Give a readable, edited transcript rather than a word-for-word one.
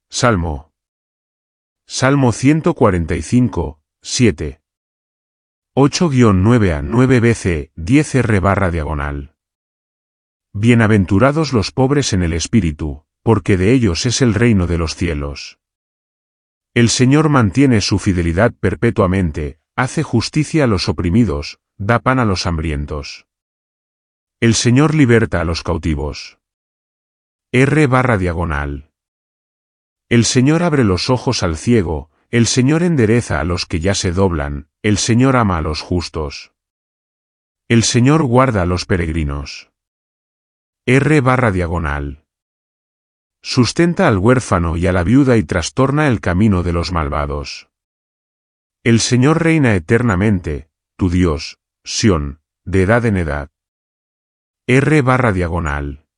Salmo 145, 7. 8-9 a 9 BC 10 R/diagonal. Bienaventurados los pobres en el espíritu, porque de ellos es el reino de los cielos. El Señor mantiene su fidelidad perpetuamente, hace justicia a los oprimidos, da pan a los hambrientos. El Señor liberta a los cautivos. R/diagonal. El Señor abre los ojos al ciego, el Señor endereza a los que ya se doblan, el Señor ama a los justos. El Señor guarda a los peregrinos. R/diagonal. Sustenta al huérfano y a la viuda y trastorna el camino de los malvados. El Señor reina eternamente, tu Dios, Sión, de edad en edad. R/diagonal.